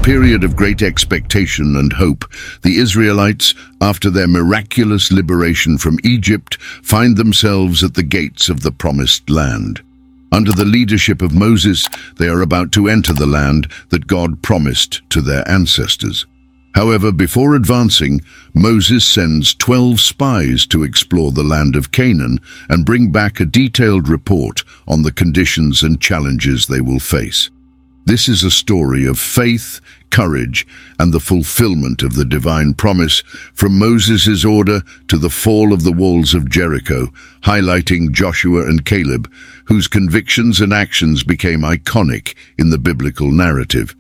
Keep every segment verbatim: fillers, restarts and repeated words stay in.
period of great expectation and hope, the Israelites, after their miraculous liberation from Egypt, find themselves at the gates of the promised land. Under the leadership of Moses, they are about to enter the land that God promised to their ancestors. However, before advancing, Moses sends twelve spies to explore the land of Canaan and bring back a detailed report on the conditions and challenges they will face. This is a story of faith, courage, and the fulfillment of the divine promise, from Moses' order to the fall of the walls of Jericho, highlighting Joshua and Caleb, whose convictions and actions became iconic in the biblical narrative.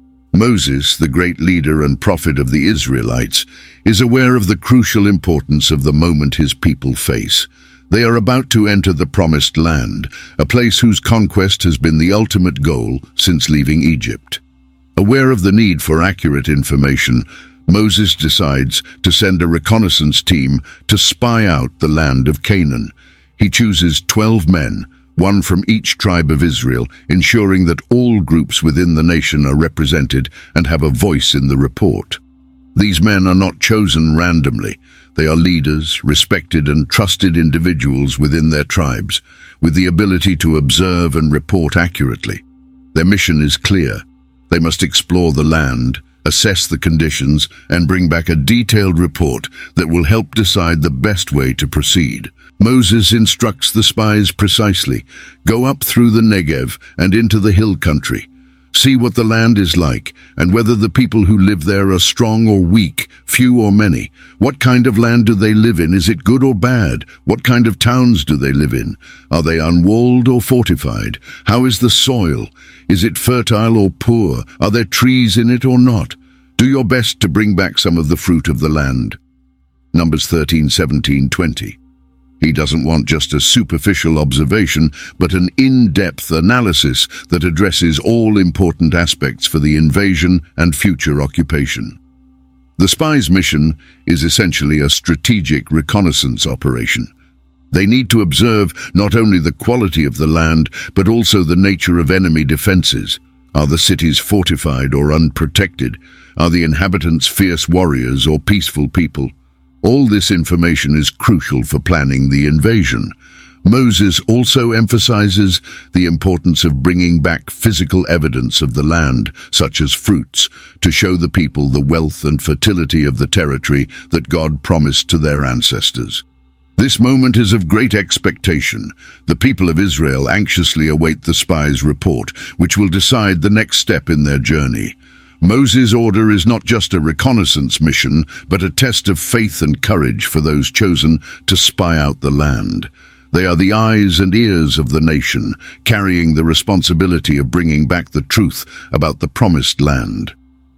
Moses, the great leader and prophet of the Israelites, is aware of the crucial importance of the moment his people face. They are about to enter the promised land, a place whose conquest has been the ultimate goal since leaving Egypt. Aware of the need for accurate information, Moses decides to send a reconnaissance team to spy out the land of Canaan. He chooses twelve men, one from each tribe of Israel, ensuring that all groups within the nation are represented and have a voice in the report. These men are not chosen randomly. They are leaders, respected and trusted individuals within their tribes, with the ability to observe and report accurately. Their mission is clear. They must explore the land, assess the conditions, and bring back a detailed report that will help decide the best way to proceed. Moses instructs the spies precisely: go up through the Negev and into the hill country. See what the land is like, and whether the people who live there are strong or weak, few or many. What kind of land do they live in? Is it good or bad? What kind of towns do they live in? Are they unwalled or fortified? How is the soil? Is it fertile or poor? Are there trees in it or not? Do your best to bring back some of the fruit of the land. Numbers thirteen, seventeen, twenty. He doesn't want just a superficial observation, but an in-depth analysis that addresses all important aspects for the invasion and future occupation. The spies' mission is essentially a strategic reconnaissance operation. They need to observe not only the quality of the land, but also the nature of enemy defenses. Are the cities fortified or unprotected? Are the inhabitants fierce warriors or peaceful people? All this information is crucial for planning the invasion. Moses also emphasizes the importance of bringing back physical evidence of the land, such as fruits, to show the people the wealth and fertility of the territory that God promised to their ancestors. This moment is of great expectation. The people of Israel anxiously await the spies' report, which will decide the next step in their journey. Moses' order is not just a reconnaissance mission, but a test of faith and courage for those chosen to spy out the land. They are the eyes and ears of the nation, carrying the responsibility of bringing back the truth about the promised land.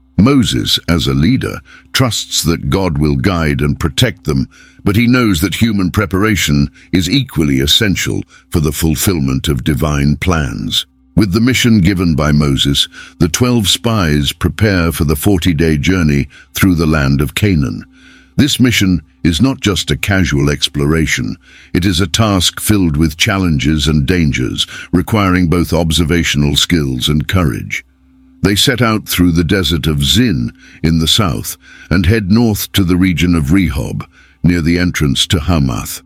Moses, as a leader, trusts that God will guide and protect them, but he knows that human preparation is equally essential for the fulfillment of divine plans. With the mission given by Moses, the twelve spies prepare for the forty-day journey through the land of Canaan. This mission is not just a casual exploration. It is a task filled with challenges and dangers, requiring both observational skills and courage. They set out through the desert of Zin in the south and head north to the region of Rehob, near the entrance to Hamath.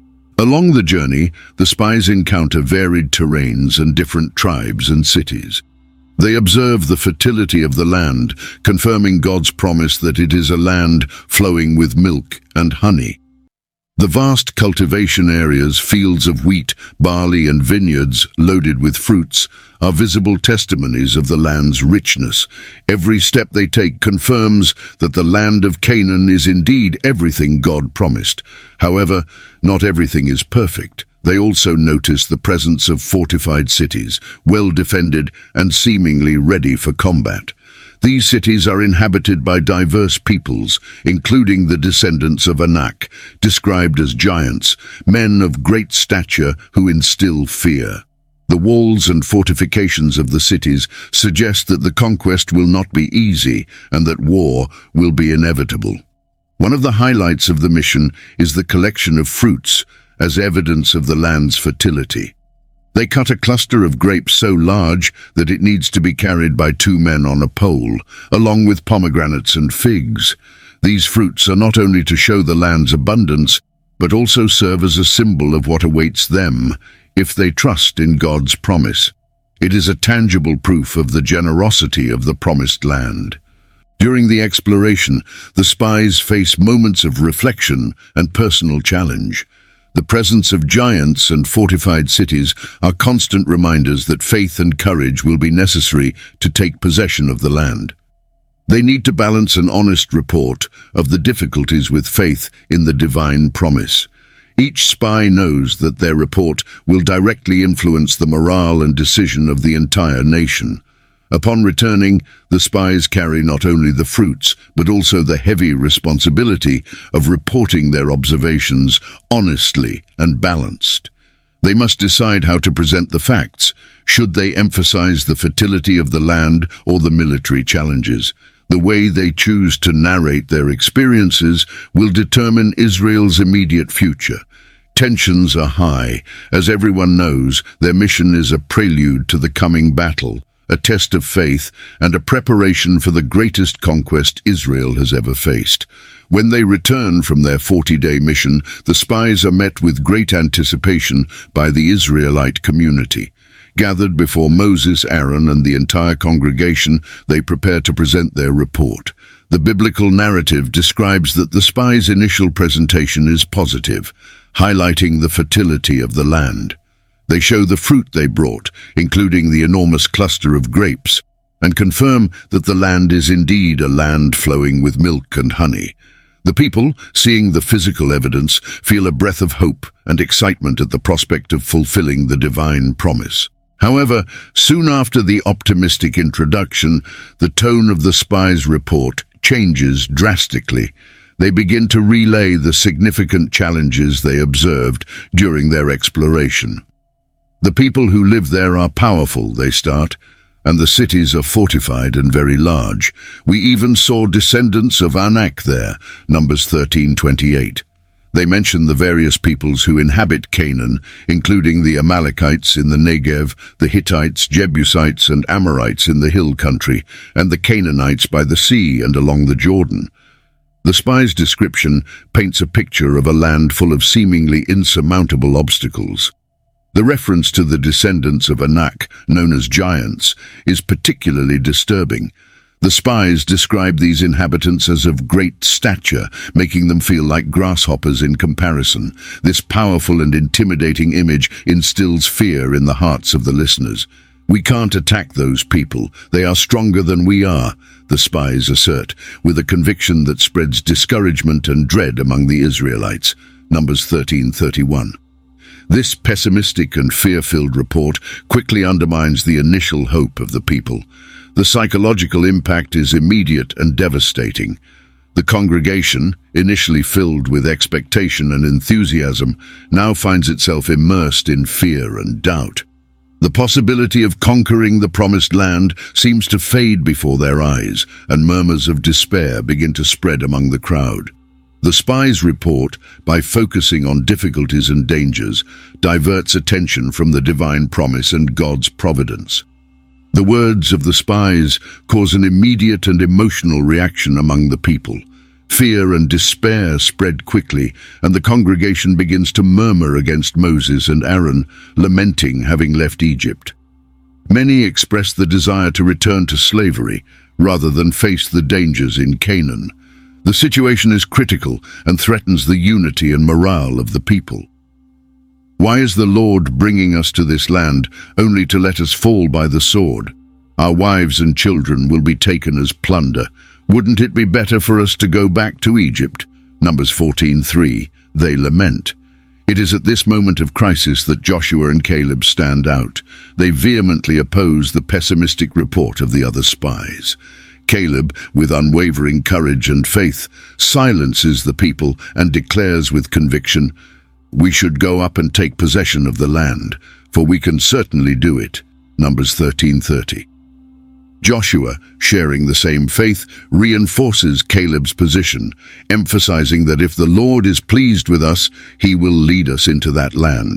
Along the journey, the spies encounter varied terrains and different tribes and cities. They observe the fertility of the land, confirming God's promise that it is a land flowing with milk and honey. The vast cultivation areas, fields of wheat, barley and vineyards loaded with fruits, are visible testimonies of the land's richness. Every step they take confirms that the land of Canaan is indeed everything God promised. However, not everything is perfect. They also notice the presence of fortified cities, well defended and seemingly ready for combat. These cities are inhabited by diverse peoples, including the descendants of Anak, described as giants, men of great stature who instill fear. The walls and fortifications of the cities suggest that the conquest will not be easy and that war will be inevitable. One of the highlights of the mission is the collection of fruits as evidence of the land's fertility. They cut a cluster of grapes so large that it needs to be carried by two men on a pole, along with pomegranates and figs. These fruits are not only to show the land's abundance, but also serve as a symbol of what awaits them if they trust in God's promise. It is a tangible proof of the generosity of the promised land. During the exploration, the spies face moments of reflection and personal challenge. The presence of giants and fortified cities are constant reminders that faith and courage will be necessary to take possession of the land. They need to balance an honest report of the difficulties with faith in the divine promise. Each spy knows that their report will directly influence the morale and decision of the entire nation. Upon returning, the spies carry not only the fruits, but also the heavy responsibility of reporting their observations honestly and balanced. They must decide how to present the facts. Should they emphasize the fertility of the land or the military challenges? The way they choose to narrate their experiences will determine Israel's immediate future. Tensions are high. As everyone knows, their mission is a prelude to the coming battle, a test of faith, and a preparation for the greatest conquest Israel has ever faced. When they return from their forty-day mission, the spies are met with great anticipation by the Israelite community. Gathered before Moses, Aaron, and the entire congregation, they prepare to present their report. The biblical narrative describes that the spies' initial presentation is positive, highlighting the fertility of the land. They show the fruit they brought, including the enormous cluster of grapes, and confirm that the land is indeed a land flowing with milk and honey. The people, seeing the physical evidence, feel a breath of hope and excitement at the prospect of fulfilling the divine promise. However, soon after the optimistic introduction, the tone of the spies' report changes drastically. They begin to relay the significant challenges they observed during their exploration. The people who live there are powerful, they start, and the cities are fortified and very large. We even saw descendants of Anak there, Numbers thirteen twenty-eight. They mention the various peoples who inhabit Canaan, including the Amalekites in the Negev, the Hittites, Jebusites, and Amorites in the hill country, and the Canaanites by the sea and along the Jordan. The spy's description paints a picture of a land full of seemingly insurmountable obstacles. The reference to the descendants of Anak, known as giants, is particularly disturbing. The spies describe these inhabitants as of great stature, making them feel like grasshoppers in comparison. This powerful and intimidating image instills fear in the hearts of the listeners. We can't attack those people. They are stronger than we are, the spies assert, with a conviction that spreads discouragement and dread among the Israelites. Numbers thirteen thirty-one. This pessimistic and fear-filled report quickly undermines the initial hope of the people. The psychological impact is immediate and devastating. The congregation, initially filled with expectation and enthusiasm, now finds itself immersed in fear and doubt. The possibility of conquering the promised land seems to fade before their eyes, and murmurs of despair begin to spread among the crowd. The spies' report, by focusing on difficulties and dangers, diverts attention from the divine promise and God's providence. The words of the spies cause an immediate and emotional reaction among the people. Fear and despair spread quickly, and the congregation begins to murmur against Moses and Aaron, lamenting having left Egypt. Many express the desire to return to slavery rather than face the dangers in Canaan. The situation is critical and threatens the unity and morale of the people. Why is the Lord bringing us to this land only to let us fall by the sword? Our wives and children will be taken as plunder. Wouldn't it be better for us to go back to Egypt? Numbers fourteen three. They lament. It is at this moment of crisis that Joshua and Caleb stand out. They vehemently oppose the pessimistic report of the other spies. Caleb, with unwavering courage and faith, silences the people and declares with conviction, "We should go up and take possession of the land, for we can certainly do it." Numbers thirteen thirty. Joshua, sharing the same faith, reinforces Caleb's position, emphasizing that if the Lord is pleased with us, he will lead us into that land.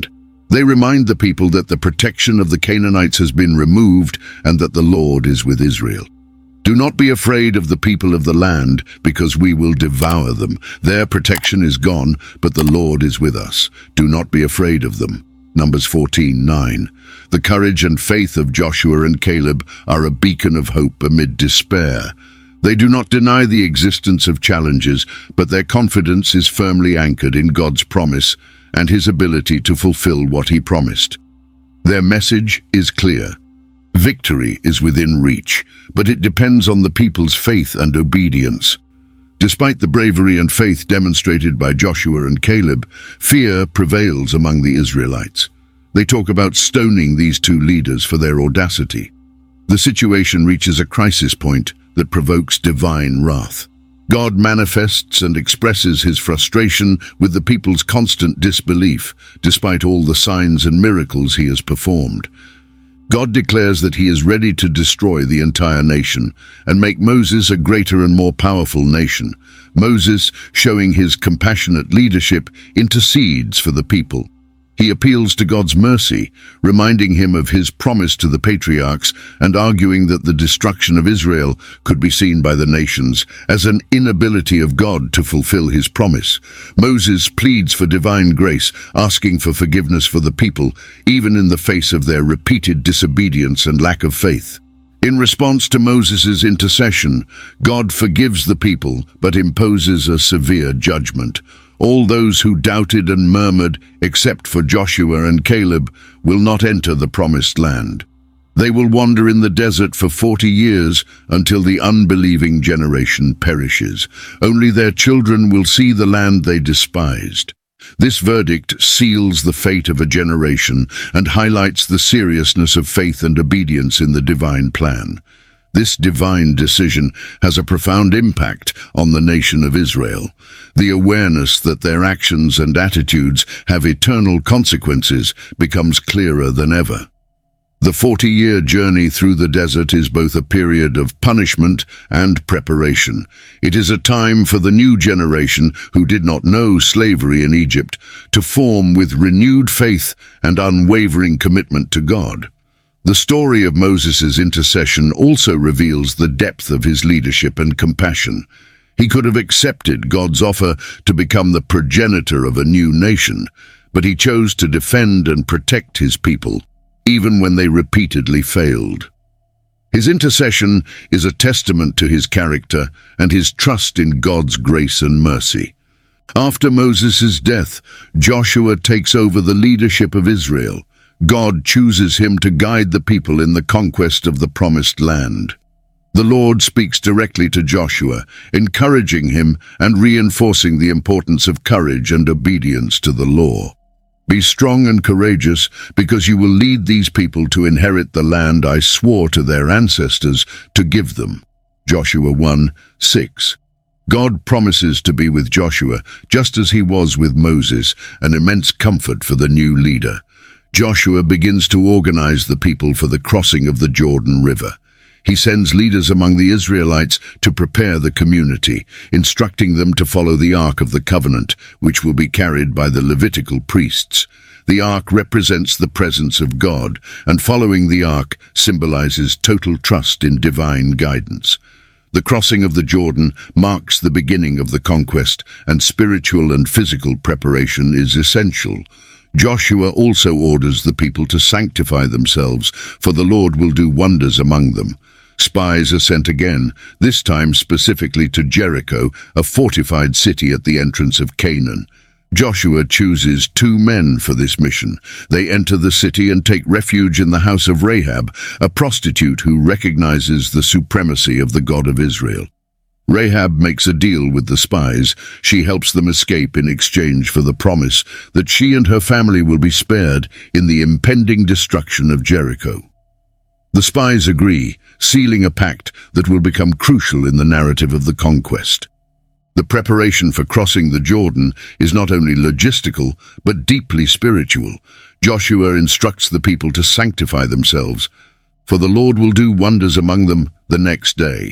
They remind the people that the protection of the Canaanites has been removed and that the Lord is with Israel. Do not be afraid of the people of the land, because we will devour them. Their protection is gone, but the Lord is with us. Do not be afraid of them. Numbers fourteen nine. The courage and faith of Joshua and Caleb are a beacon of hope amid despair. They do not deny the existence of challenges, but their confidence is firmly anchored in God's promise and his ability to fulfill what he promised. Their message is clear. Victory is within reach, but it depends on the people's faith and obedience. Despite the bravery and faith demonstrated by Joshua and Caleb, fear prevails among the Israelites. They talk about stoning these two leaders for their audacity. The situation reaches a crisis point that provokes divine wrath. God manifests and expresses his frustration with the people's constant disbelief, despite all the signs and miracles he has performed. God declares that he is ready to destroy the entire nation and make Moses a greater and more powerful nation. Moses, showing his compassionate leadership, intercedes for the people. He appeals to God's mercy, reminding him of his promise to the patriarchs and arguing that the destruction of Israel could be seen by the nations as an inability of God to fulfill his promise. Moses pleads for divine grace, asking for forgiveness for the people, even in the face of their repeated disobedience and lack of faith. In response to Moses' intercession, God forgives the people but imposes a severe judgment. All those who doubted and murmured, except for Joshua and Caleb, will not enter the promised land. They will wander in the desert for forty years until the unbelieving generation perishes. Only their children will see the land they despised. This verdict seals the fate of a generation and highlights the seriousness of faith and obedience in the divine plan. This divine decision has a profound impact on the nation of Israel. The awareness that their actions and attitudes have eternal consequences becomes clearer than ever. The forty-year journey through the desert is both a period of punishment and preparation. It is a time for the new generation who did not know slavery in Egypt to form with renewed faith and unwavering commitment to God. The story of Moses' intercession also reveals the depth of his leadership and compassion. He could have accepted God's offer to become the progenitor of a new nation, but he chose to defend and protect his people, even when they repeatedly failed. His intercession is a testament to his character and his trust in God's grace and mercy. After Moses' death, Joshua takes over the leadership of Israel. God chooses him to guide the people in the conquest of the promised land. The Lord speaks directly to Joshua, encouraging him and reinforcing the importance of courage and obedience to the law. Be strong and courageous, because you will lead these people to inherit the land I swore to their ancestors to give them. Joshua one six. God promises to be with Joshua, just as he was with Moses, an immense comfort for the new leader. Joshua begins to organize the people for the crossing of the Jordan River. He sends leaders among the Israelites to prepare the community, instructing them to follow the Ark of the Covenant, which will be carried by the Levitical priests. The Ark represents the presence of God, and following the Ark symbolizes total trust in divine guidance. The crossing of the Jordan marks the beginning of the conquest, and spiritual and physical preparation is essential. Joshua also orders the people to sanctify themselves, for the Lord will do wonders among them. Spies are sent again, this time specifically to Jericho, a fortified city at the entrance of Canaan. Joshua chooses two men for this mission. They enter the city and take refuge in the house of Rahab, a prostitute who recognizes the supremacy of the God of Israel. Rahab makes a deal with the spies. She helps them escape in exchange for the promise that she and her family will be spared in the impending destruction of Jericho. The spies agree, sealing a pact that will become crucial in the narrative of the conquest. The preparation for crossing the Jordan is not only logistical, but deeply spiritual. Joshua instructs the people to sanctify themselves, for the Lord will do wonders among them the next day.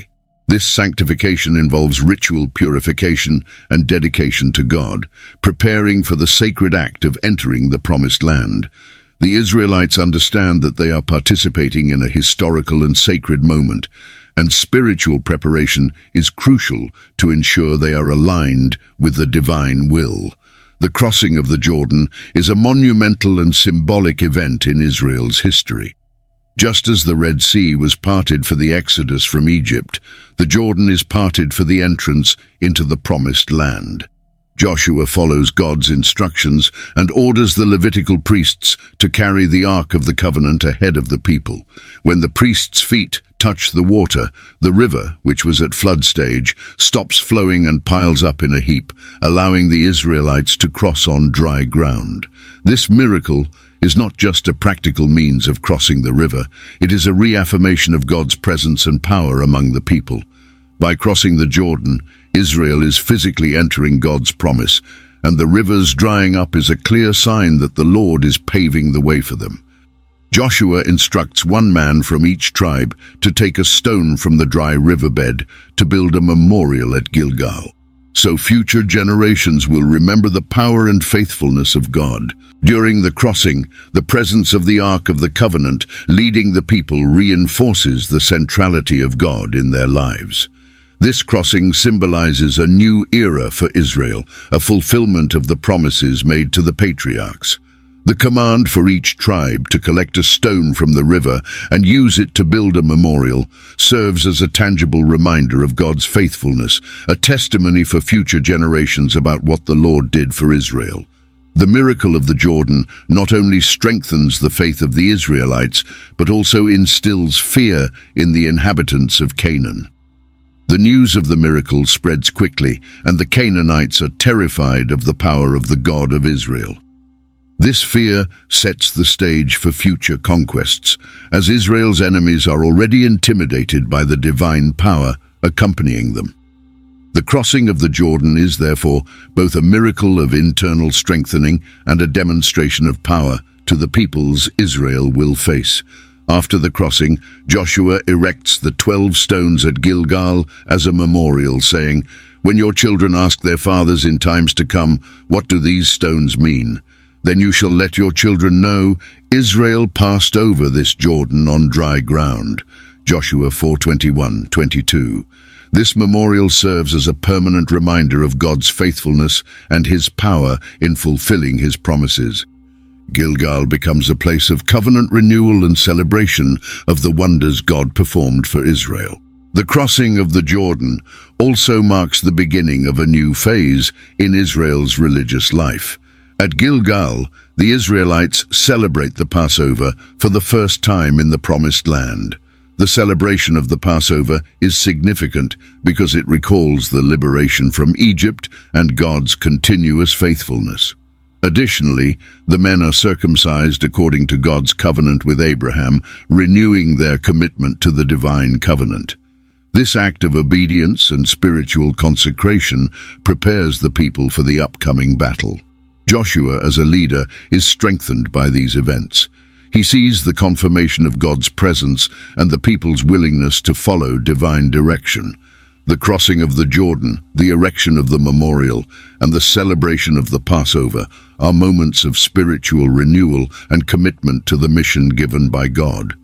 This sanctification involves ritual purification and dedication to God, preparing for the sacred act of entering the Promised Land. The Israelites understand that they are participating in a historical and sacred moment, and spiritual preparation is crucial to ensure they are aligned with the divine will. The crossing of the Jordan is a monumental and symbolic event in Israel's history. Just as the Red Sea was parted for the exodus from Egypt, the Jordan is parted for the entrance into the Promised Land. Joshua follows God's instructions and orders the Levitical priests to carry the Ark of the Covenant ahead of the people. When the priests' feet touch the water, the river, which was at flood stage, stops flowing and piles up in a heap, allowing the Israelites to cross on dry ground. This miracle is not just a practical means of crossing the river, it is a reaffirmation of God's presence and power among the people. By crossing the Jordan, Israel is physically entering God's promise, and the river's drying up is a clear sign that the Lord is paving the way for them. Joshua instructs one man from each tribe to take a stone from the dry riverbed to build a memorial at Gilgal, so future generations will remember the power and faithfulness of God. During the crossing, the presence of the Ark of the Covenant leading the people reinforces the centrality of God in their lives. This crossing symbolizes a new era for Israel, a fulfillment of the promises made to the patriarchs. The command for each tribe to collect a stone from the river and use it to build a memorial serves as a tangible reminder of God's faithfulness, a testimony for future generations about what the Lord did for Israel. The miracle of the Jordan not only strengthens the faith of the Israelites, but also instills fear in the inhabitants of Canaan. The news of the miracle spreads quickly, and the Canaanites are terrified of the power of the God of Israel. This fear sets the stage for future conquests, as Israel's enemies are already intimidated by the divine power accompanying them. The crossing of the Jordan is, therefore, both a miracle of internal strengthening and a demonstration of power to the peoples Israel will face. After the crossing, Joshua erects the twelve stones at Gilgal as a memorial, saying, "When your children ask their fathers in times to come, 'What do these stones mean?' then you shall let your children know, Israel passed over this Jordan on dry ground." Joshua four twenty-one to twenty-two. This memorial serves as a permanent reminder of God's faithfulness and His power in fulfilling His promises. Gilgal becomes a place of covenant renewal and celebration of the wonders God performed for Israel. The crossing of the Jordan also marks the beginning of a new phase in Israel's religious life. At Gilgal, the Israelites celebrate the Passover for the first time in the Promised Land. The celebration of the Passover is significant because it recalls the liberation from Egypt and God's continuous faithfulness. Additionally, the men are circumcised according to God's covenant with Abraham, renewing their commitment to the divine covenant. This act of obedience and spiritual consecration prepares the people for the upcoming battle. Joshua, as a leader, is strengthened by these events. He sees the confirmation of God's presence and the people's willingness to follow divine direction. The crossing of the Jordan, the erection of the memorial, and the celebration of the Passover are moments of spiritual renewal and commitment to the mission given by God.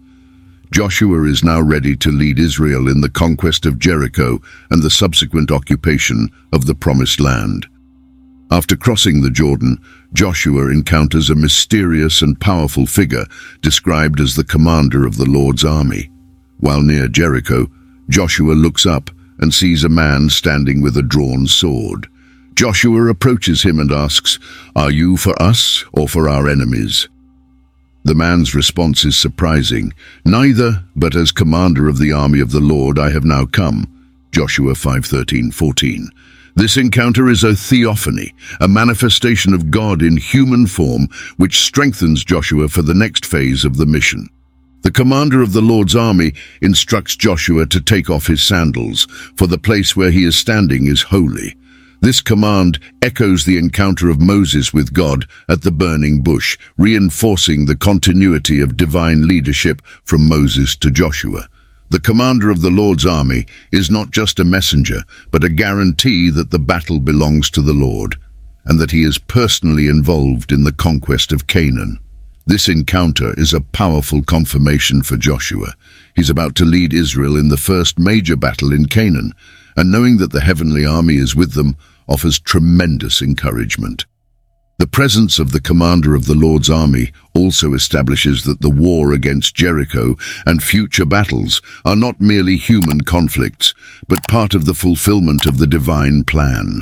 Joshua is now ready to lead Israel in the conquest of Jericho and the subsequent occupation of the Promised Land. After crossing the Jordan, Joshua encounters a mysterious and powerful figure described as the commander of the Lord's army. While near Jericho, Joshua looks up and sees a man standing with a drawn sword. Joshua approaches him and asks, "Are you for us or for our enemies?" The man's response is surprising. "Neither, but as commander of the army of the Lord I have now come." Joshua five thirteen to fourteen. This encounter is a theophany, a manifestation of God in human form, which strengthens Joshua for the next phase of the mission. The commander of the Lord's army instructs Joshua to take off his sandals, for the place where he is standing is holy. This command echoes the encounter of Moses with God at the burning bush, reinforcing the continuity of divine leadership from Moses to Joshua. The commander of the Lord's army is not just a messenger, but a guarantee that the battle belongs to the Lord, and that he is personally involved in the conquest of Canaan. This encounter is a powerful confirmation for Joshua. He's about to lead Israel in the first major battle in Canaan, and knowing that the heavenly army is with them offers tremendous encouragement. The presence of the commander of the Lord's army also establishes that the war against Jericho and future battles are not merely human conflicts, but part of the fulfillment of the divine plan.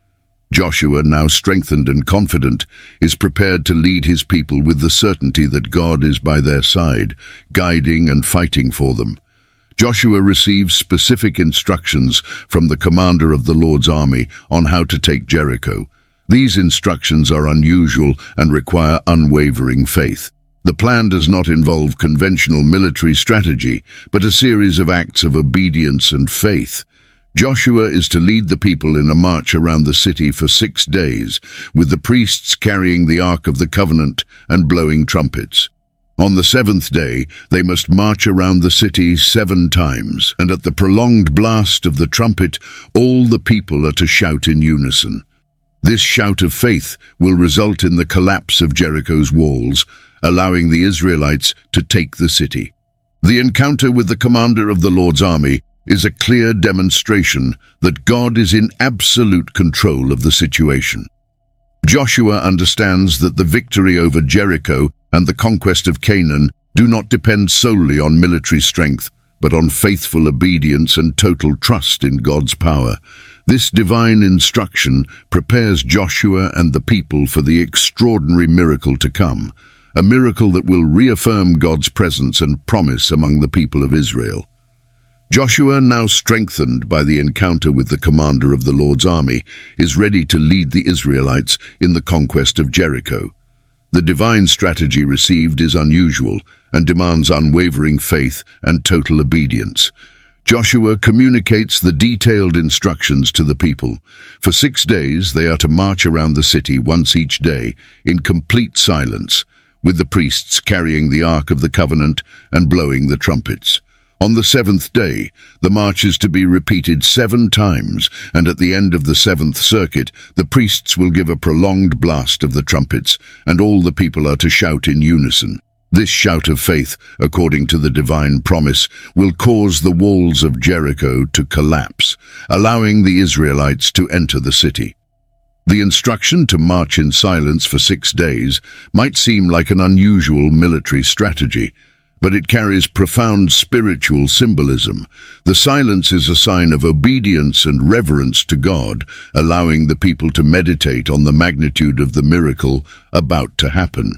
Joshua, now strengthened and confident, is prepared to lead his people with the certainty that God is by their side, guiding and fighting for them. Joshua receives specific instructions from the commander of the Lord's army on how to take Jericho. These instructions are unusual and require unwavering faith. The plan does not involve conventional military strategy, but a series of acts of obedience and faith. Joshua is to lead the people in a march around the city for six days, with the priests carrying the Ark of the Covenant and blowing trumpets. On the seventh day, they must march around the city seven times, and at the prolonged blast of the trumpet, all the people are to shout in unison. This shout of faith will result in the collapse of Jericho's walls, allowing the Israelites to take the city. The encounter with the commander of the Lord's army is a clear demonstration that God is in absolute control of the situation. Joshua understands that the victory over Jericho and the conquest of Canaan do not depend solely on military strength, but on faithful obedience and total trust in God's power. This divine instruction prepares Joshua and the people for the extraordinary miracle to come, a miracle that will reaffirm God's presence and promise among the people of Israel. Joshua, now strengthened by the encounter with the commander of the Lord's army, is ready to lead the Israelites in the conquest of Jericho. The divine strategy received is unusual and demands unwavering faith and total obedience. Joshua communicates the detailed instructions to the people. For six days they are to march around the city once each day in complete silence, with the priests carrying the Ark of the Covenant and blowing the trumpets. On the seventh day, the march is to be repeated seven times, and at the end of the seventh circuit, the priests will give a prolonged blast of the trumpets, and all the people are to shout in unison. This shout of faith, according to the divine promise, will cause the walls of Jericho to collapse, allowing the Israelites to enter the city. The instruction to march in silence for six days might seem like an unusual military strategy, but it carries profound spiritual symbolism. The silence is a sign of obedience and reverence to God, allowing the people to meditate on the magnitude of the miracle about to happen.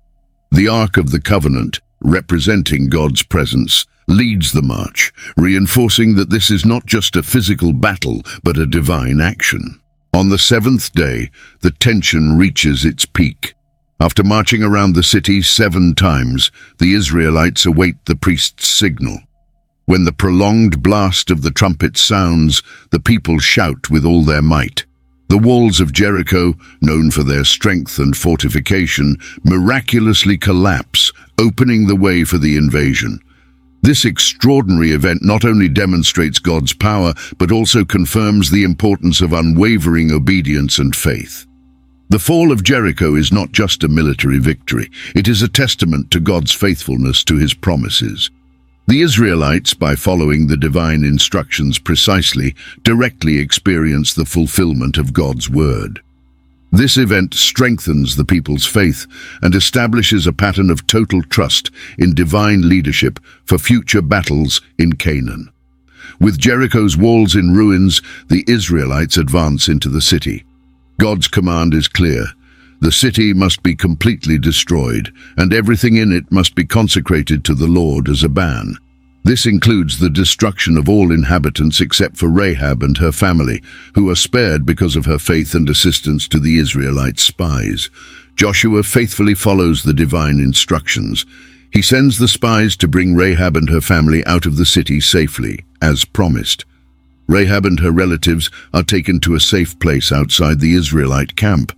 The Ark of the Covenant, representing God's presence, leads the march, reinforcing that this is not just a physical battle, but a divine action. On the seventh day, the tension reaches its peak. After marching around the city seven times, the Israelites await the priest's signal. When the prolonged blast of the trumpet sounds, the people shout with all their might. The walls of Jericho, known for their strength and fortification, miraculously collapse, opening the way for the invasion. This extraordinary event not only demonstrates God's power, but also confirms the importance of unwavering obedience and faith. The fall of Jericho is not just a military victory, it is a testament to God's faithfulness to his promises. The Israelites, by following the divine instructions precisely, directly experience the fulfillment of God's word. This event strengthens the people's faith and establishes a pattern of total trust in divine leadership for future battles in Canaan. With Jericho's walls in ruins, the Israelites advance into the city. God's command is clear. The city must be completely destroyed, and everything in it must be consecrated to the Lord as a ban. This includes the destruction of all inhabitants except for Rahab and her family, who are spared because of her faith and assistance to the Israelite spies. Joshua faithfully follows the divine instructions. He sends the spies to bring Rahab and her family out of the city safely, as promised. Rahab and her relatives are taken to a safe place outside the Israelite camp.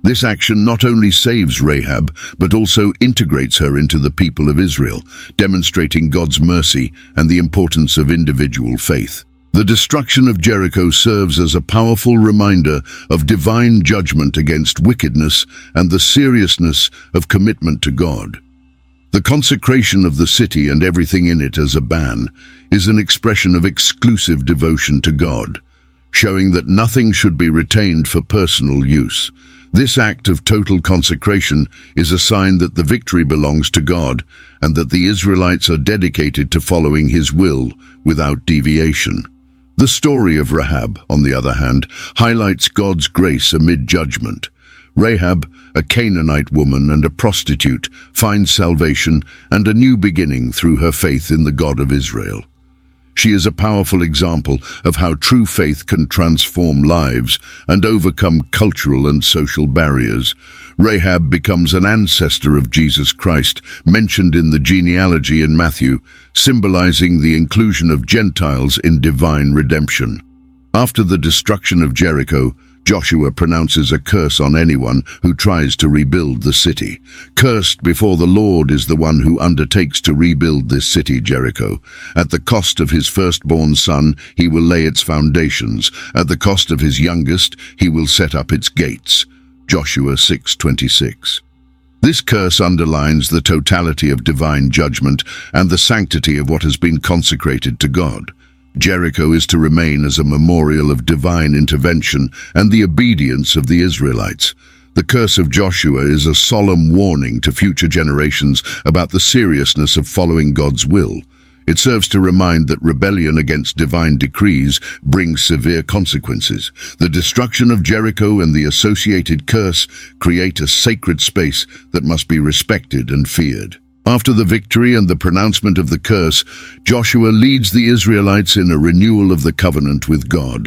This action not only saves Rahab, but also integrates her into the people of Israel, demonstrating God's mercy and the importance of individual faith. The destruction of Jericho serves as a powerful reminder of divine judgment against wickedness and the seriousness of commitment to God. The consecration of the city and everything in it as a ban is an expression of exclusive devotion to God, showing that nothing should be retained for personal use. This act of total consecration is a sign that the victory belongs to God and that the Israelites are dedicated to following His will without deviation. The story of Rahab, on the other hand, highlights God's grace amid judgment. Rahab, a Canaanite woman and a prostitute, finds salvation and a new beginning through her faith in the God of Israel. She is a powerful example of how true faith can transform lives and overcome cultural and social barriers. Rahab becomes an ancestor of Jesus Christ, mentioned in the genealogy in Matthew, symbolizing the inclusion of Gentiles in divine redemption. After the destruction of Jericho, Joshua pronounces a curse on anyone who tries to rebuild the city. Cursed before the Lord is the one who undertakes to rebuild this city, Jericho. At the cost of his firstborn son, he will lay its foundations. At the cost of his youngest, he will set up its gates. Joshua six twenty-six. This curse underlines the totality of divine judgment and the sanctity of what has been consecrated to God. Jericho is to remain as a memorial of divine intervention and the obedience of the Israelites. The curse of Joshua is a solemn warning to future generations about the seriousness of following God's will. It serves to remind that rebellion against divine decrees brings severe consequences. The destruction of Jericho and the associated curse create a sacred space that must be respected and feared. After the victory and the pronouncement of the curse, Joshua leads the Israelites in a renewal of the covenant with God.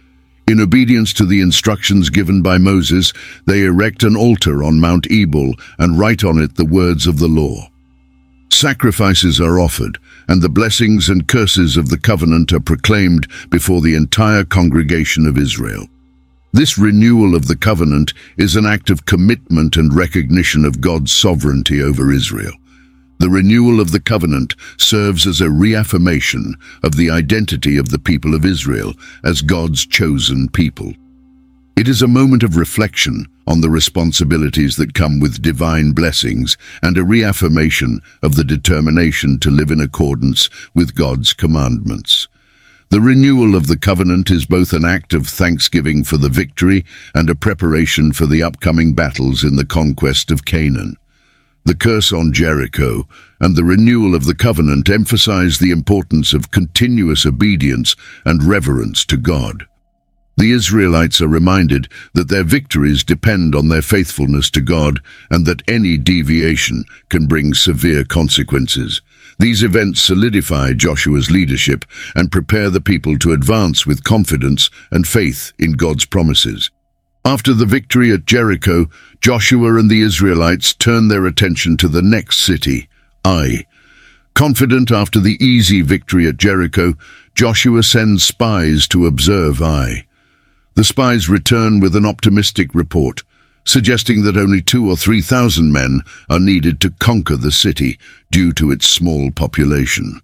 In obedience to the instructions given by Moses, they erect an altar on Mount Ebal and write on it the words of the law. Sacrifices are offered, and the blessings and curses of the covenant are proclaimed before the entire congregation of Israel. This renewal of the covenant is an act of commitment and recognition of God's sovereignty over Israel. The renewal of the covenant serves as a reaffirmation of the identity of the people of Israel as God's chosen people. It is a moment of reflection on the responsibilities that come with divine blessings and a reaffirmation of the determination to live in accordance with God's commandments. The renewal of the covenant is both an act of thanksgiving for the victory and a preparation for the upcoming battles in the conquest of Canaan. The curse on Jericho and the renewal of the covenant emphasize the importance of continuous obedience and reverence to God. The Israelites are reminded that their victories depend on their faithfulness to God and that any deviation can bring severe consequences. These events solidify Joshua's leadership and prepare the people to advance with confidence and faith in God's promises. After the victory at Jericho, Joshua and the Israelites turn their attention to the next city, Ai. Confident after the easy victory at Jericho, Joshua sends spies to observe Ai. The spies return with an optimistic report, suggesting that only two or three thousand men are needed to conquer the city due to its small population.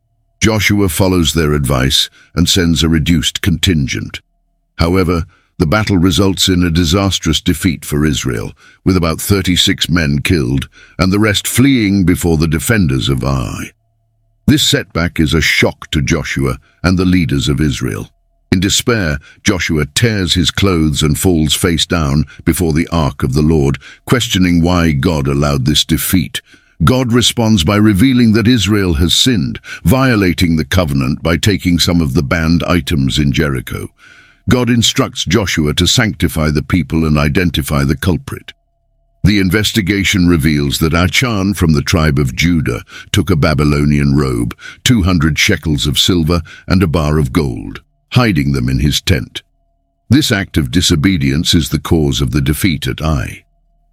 Joshua follows their advice and sends a reduced contingent. However, the battle results in a disastrous defeat for Israel, with about thirty-six men killed and the rest fleeing before the defenders of Ai. This setback is a shock to Joshua and the leaders of Israel. In despair, Joshua tears his clothes and falls face down before the ark of the Lord, questioning why God allowed this defeat. God responds by revealing that Israel has sinned, violating the covenant by taking some of the banned items in Jericho. God instructs Joshua to sanctify the people and identify the culprit. The investigation reveals that Achan from the tribe of Judah took a Babylonian robe, two hundred shekels of silver, and a bar of gold, hiding them in his tent. This act of disobedience is the cause of the defeat at Ai.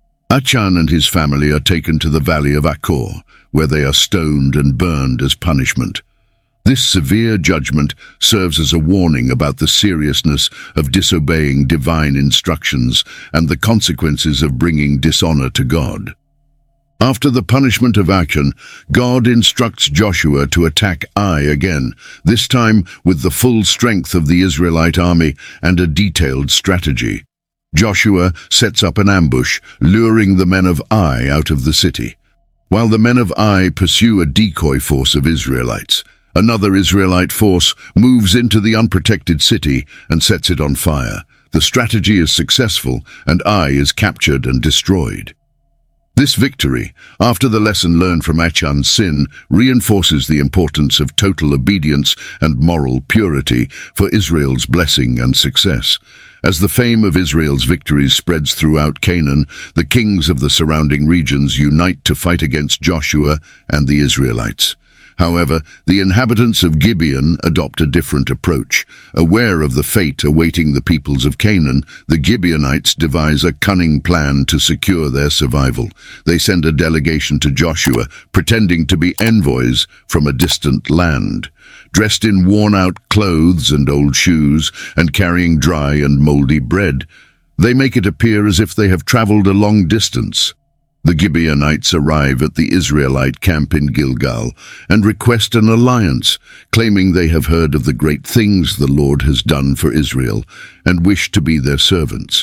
Achan and his family are taken to the valley of Achor, where they are stoned and burned as punishment. This severe judgment serves as a warning about the seriousness of disobeying divine instructions and the consequences of bringing dishonor to God. After the punishment of Achan, God instructs Joshua to attack Ai again, this time with the full strength of the Israelite army and a detailed strategy. Joshua sets up an ambush, luring the men of Ai out of the city. While the men of Ai pursue a decoy force of Israelites, another Israelite force moves into the unprotected city and sets it on fire. The strategy is successful, and Ai is captured and destroyed. This victory, after the lesson learned from Achan's sin, reinforces the importance of total obedience and moral purity for Israel's blessing and success. As the fame of Israel's victories spreads throughout Canaan, the kings of the surrounding regions unite to fight against Joshua and the Israelites. However, the inhabitants of Gibeon adopt a different approach. Aware of the fate awaiting the peoples of Canaan, the Gibeonites devise a cunning plan to secure their survival. They send a delegation to Joshua, pretending to be envoys from a distant land. Dressed in worn-out clothes and old shoes, and carrying dry and moldy bread, they make it appear as if they have traveled a long distance. The Gibeonites arrive at the Israelite camp in Gilgal and request an alliance, claiming they have heard of the great things the Lord has done for Israel and wish to be their servants.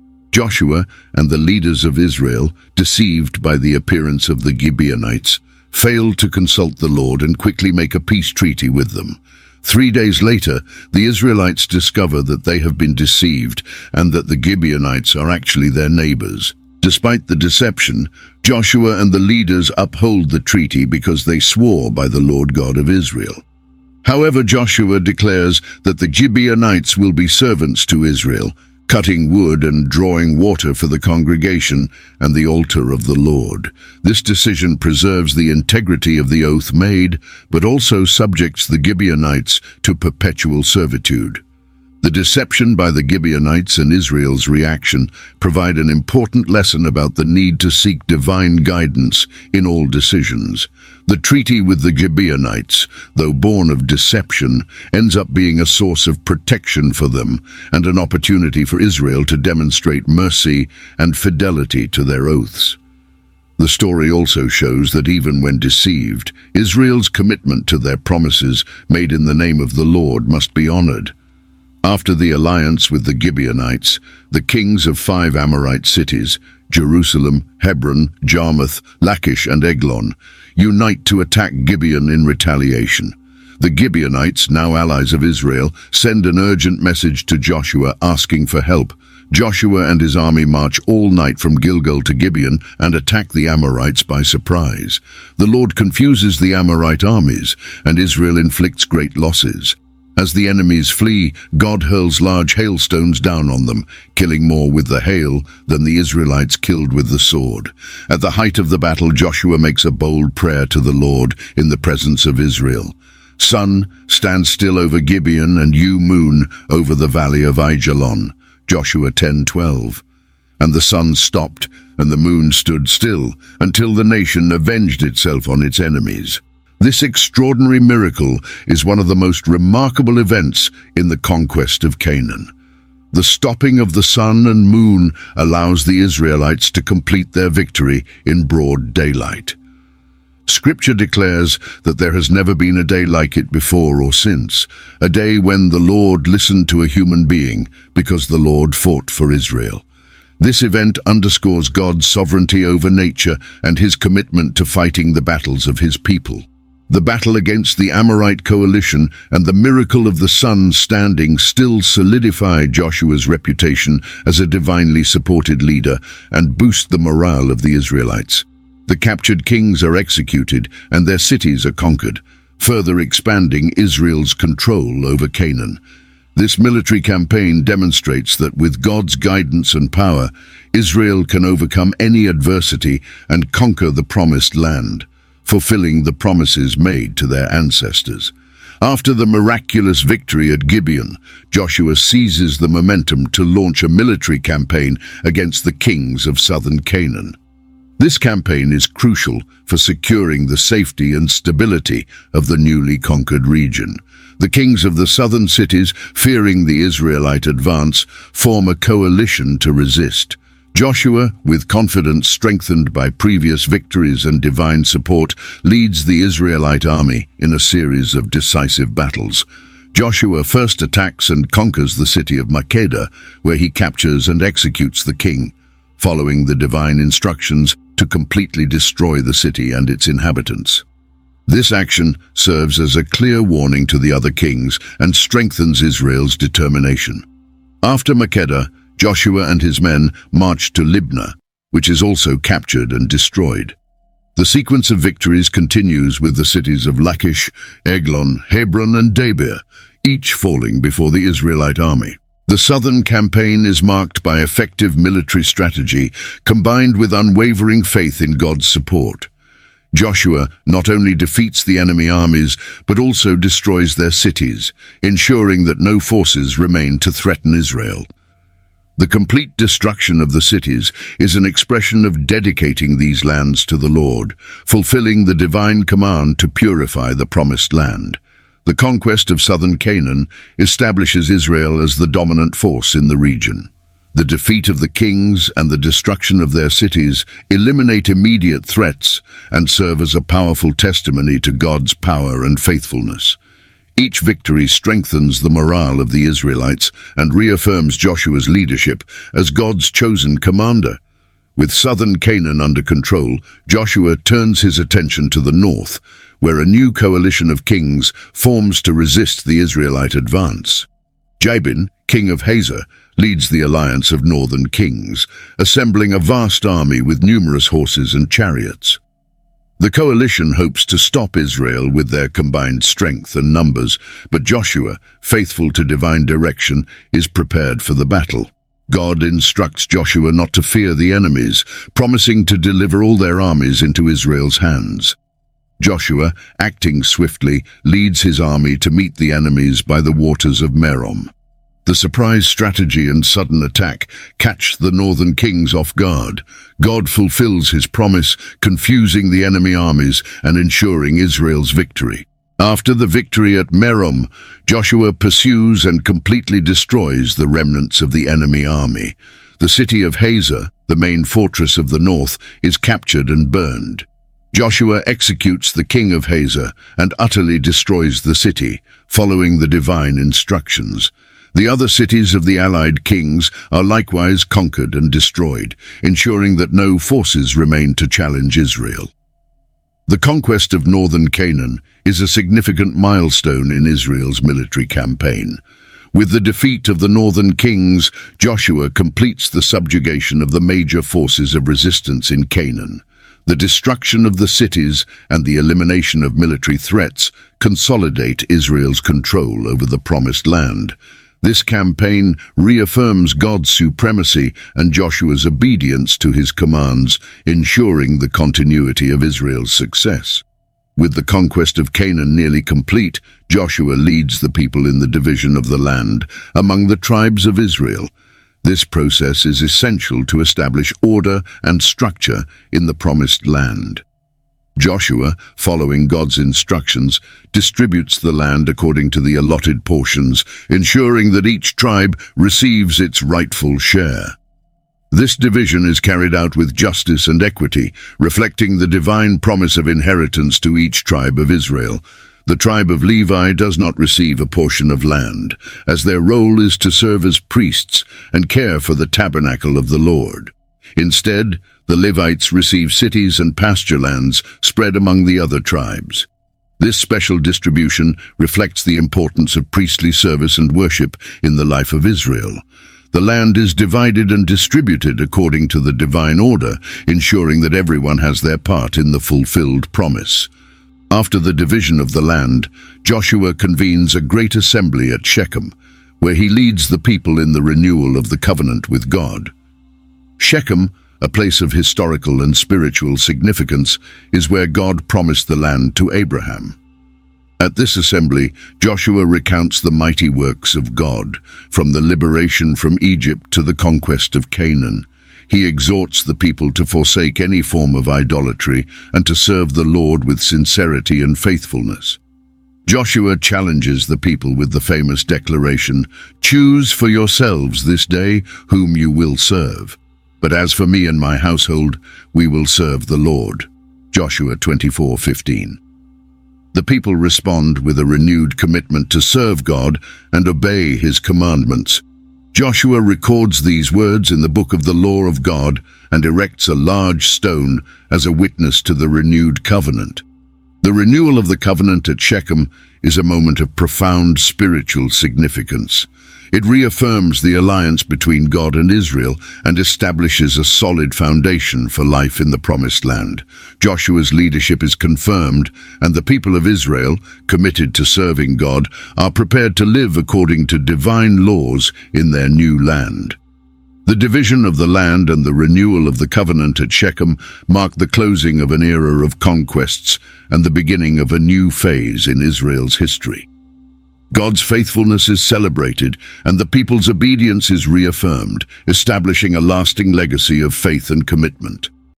Joshua and the leaders of Israel, deceived by the appearance of the Gibeonites, fail to consult the Lord and quickly make a peace treaty with them. Three days later, the Israelites discover that they have been deceived and that the Gibeonites are actually their neighbors. Despite the deception, Joshua and the leaders uphold the treaty because they swore by the Lord God of Israel. However, Joshua declares that the Gibeonites will be servants to Israel, cutting wood and drawing water for the congregation and the altar of the Lord. This decision preserves the integrity of the oath made, but also subjects the Gibeonites to perpetual servitude. The deception by the Gibeonites and Israel's reaction provide an important lesson about the need to seek divine guidance in all decisions. The treaty with the Gibeonites, though born of deception, ends up being a source of protection for them and an opportunity for Israel to demonstrate mercy and fidelity to their oaths. The story also shows that even when deceived, Israel's commitment to their promises made in the name of the Lord must be honored. After the alliance with the Gibeonites, the kings of five Amorite cities, Jerusalem, Hebron, Jarmuth, Lachish, and Eglon, unite to attack Gibeon in retaliation. The Gibeonites, now allies of Israel, send an urgent message to Joshua asking for help. Joshua and his army march all night from Gilgal to Gibeon and attack the Amorites by surprise. The Lord confuses the Amorite armies, and Israel inflicts great losses. As the enemies flee, God hurls large hailstones down on them, killing more with the hail than the Israelites killed with the sword. At the height of the battle, Joshua makes a bold prayer to the Lord in the presence of Israel. Sun, stand still over Gibeon, and you, moon, over the valley of Aijalon. Joshua ten twelve. And the sun stopped, and the moon stood still, until the nation avenged itself on its enemies. This extraordinary miracle is one of the most remarkable events in the conquest of Canaan. The stopping of the sun and moon allows the Israelites to complete their victory in broad daylight. Scripture declares that there has never been a day like it before or since, a day when the Lord listened to a human being because the Lord fought for Israel. This event underscores God's sovereignty over nature and his commitment to fighting the battles of his people. The battle against the Amorite coalition and the miracle of the sun standing still solidify Joshua's reputation as a divinely supported leader and boost the morale of the Israelites. The captured kings are executed and their cities are conquered, further expanding Israel's control over Canaan. This military campaign demonstrates that with God's guidance and power, Israel can overcome any adversity and conquer the promised land, fulfilling the promises made to their ancestors. After the miraculous victory at Gibeon, Joshua seizes the momentum to launch a military campaign against the kings of southern Canaan. This campaign is crucial for securing the safety and stability of the newly conquered region. The kings of the southern cities, fearing the Israelite advance, form a coalition to resist. Joshua, with confidence strengthened by previous victories and divine support, leads the Israelite army in a series of decisive battles. Joshua first attacks and conquers the city of Makkedah, where he captures and executes the king, following the divine instructions to completely destroy the city and its inhabitants. This action serves as a clear warning to the other kings and strengthens Israel's determination. After Makkedah, Joshua and his men marched to Libnah, which is also captured and destroyed. The sequence of victories continues with the cities of Lachish, Eglon, Hebron, and Debir, each falling before the Israelite army. The southern campaign is marked by effective military strategy combined with unwavering faith in God's support. Joshua not only defeats the enemy armies, but also destroys their cities, ensuring that no forces remain to threaten Israel. The complete destruction of the cities is an expression of dedicating these lands to the Lord, fulfilling the divine command to purify the promised land. The conquest of southern Canaan establishes Israel as the dominant force in the region. The defeat of the kings and the destruction of their cities eliminate immediate threats and serve as a powerful testimony to God's power and faithfulness. Each victory strengthens the morale of the Israelites and reaffirms Joshua's leadership as God's chosen commander. With southern Canaan under control, Joshua turns his attention to the north, where a new coalition of kings forms to resist the Israelite advance. Jabin, king of Hazor, leads the alliance of northern kings, assembling a vast army with numerous horses and chariots. The coalition hopes to stop Israel with their combined strength and numbers, but Joshua, faithful to divine direction, is prepared for the battle. God instructs Joshua not to fear the enemies, promising to deliver all their armies into Israel's hands. Joshua, acting swiftly, leads his army to meet the enemies by the waters of Merom. The surprise strategy and sudden attack catch the northern kings off guard. God fulfills his promise, confusing the enemy armies and ensuring Israel's victory. After the victory at Merom, Joshua pursues and completely destroys the remnants of the enemy army. The city of Hazor, the main fortress of the north, is captured and burned. Joshua executes the king of Hazor and utterly destroys the city, following the divine instructions. The other cities of the allied kings are likewise conquered and destroyed, ensuring that no forces remain to challenge Israel. The conquest of northern Canaan is a significant milestone in Israel's military campaign. With the defeat of the northern kings, Joshua completes the subjugation of the major forces of resistance in Canaan. The destruction of the cities and the elimination of military threats consolidate Israel's control over the promised land. This campaign reaffirms God's supremacy and Joshua's obedience to his commands, ensuring the continuity of Israel's success. With the conquest of Canaan nearly complete, Joshua leads the people in the division of the land among the tribes of Israel. This process is essential to establish order and structure in the promised land. Joshua, following God's instructions, distributes the land according to the allotted portions, ensuring that each tribe receives its rightful share. This division is carried out with justice and equity, reflecting the divine promise of inheritance to each tribe of Israel. The tribe of Levi does not receive a portion of land, as their role is to serve as priests and care for the tabernacle of the Lord. Instead, the Levites receive cities and pasture lands spread among the other tribes. This special distribution reflects the importance of priestly service and worship in the life of Israel. The land is divided and distributed according to the divine order, ensuring that everyone has their part in the fulfilled promise. After the division of the land, Joshua convenes a great assembly at Shechem, where he leads the people in the renewal of the covenant with God. Shechem, a place of historical and spiritual significance, is where God promised the land to Abraham. At this assembly, Joshua recounts the mighty works of God, from the liberation from Egypt to the conquest of Canaan. He exhorts the people to forsake any form of idolatry and to serve the Lord with sincerity and faithfulness. Joshua challenges the people with the famous declaration, "Choose for yourselves this day whom you will serve. But as for me and my household, we will serve the Lord." Joshua twenty-four fifteen. The people respond with a renewed commitment to serve God and obey His commandments. Joshua records these words in the book of the law of God and erects a large stone as a witness to the renewed covenant. The renewal of the covenant at Shechem is a moment of profound spiritual significance. It reaffirms the alliance between God and Israel and establishes a solid foundation for life in the Promised Land. Joshua's leadership is confirmed, and the people of Israel, committed to serving God, are prepared to live according to divine laws in their new land. The division of the land and the renewal of the covenant at Shechem mark the closing of an era of conquests and the beginning of a new phase in Israel's history. God's faithfulness is celebrated, and the people's obedience is reaffirmed, establishing a lasting legacy of faith and commitment.